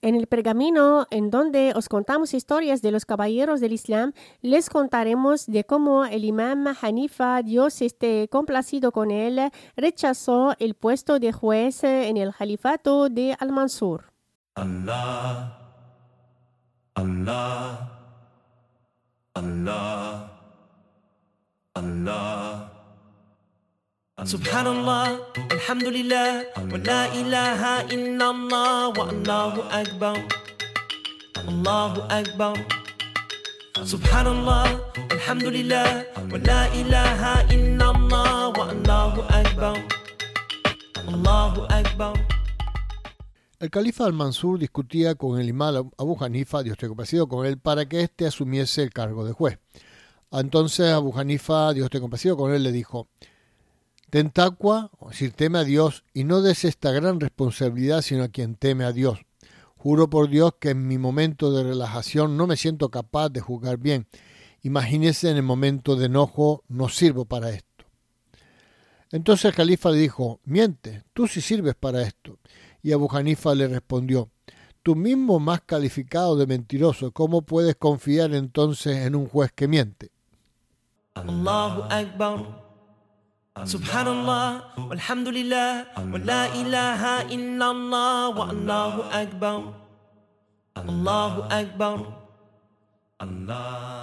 En el pergamino en donde os contamos historias de los caballeros del Islam, les contaremos de cómo el imam Hanifa, Dios esté complacido con él, rechazó el puesto de juez en el califato de Al-Mansur. Allah, Allah, Allah, Allah. Subhanallah, alhamdulillah, wa la ilaha illallah, wa Allahu akbar, Allahu akbar. Subhanallah, alhamdulillah, wa la ilaha illallah, wa Allahu akbar, Allahu akbar. El califa al-Mansur discutía con el imam Abu Hanifa, Dios esté complacido con él, para que éste asumiese el cargo de juez. Entonces Abu Hanifa, Dios esté complacido con él, le dijo: ten taqwa, es decir, teme a Dios, y no des esta gran responsabilidad sino a quien teme a Dios. Juro por Dios que en mi momento de relajación no me siento capaz de juzgar bien. Imagínese, en el momento de enojo no sirvo para esto. Entonces el califa le dijo: miente, tú sí sirves para esto. Y Abu Hanifa le respondió: tú mismo más calificado de mentiroso, ¿cómo puedes confiar entonces en un juez que miente? Allahu Akbar. Subhanallah, walhamdulillah, wa la ilaha illallah, wa Allahu Akbar, Allahu Akbar, Allah.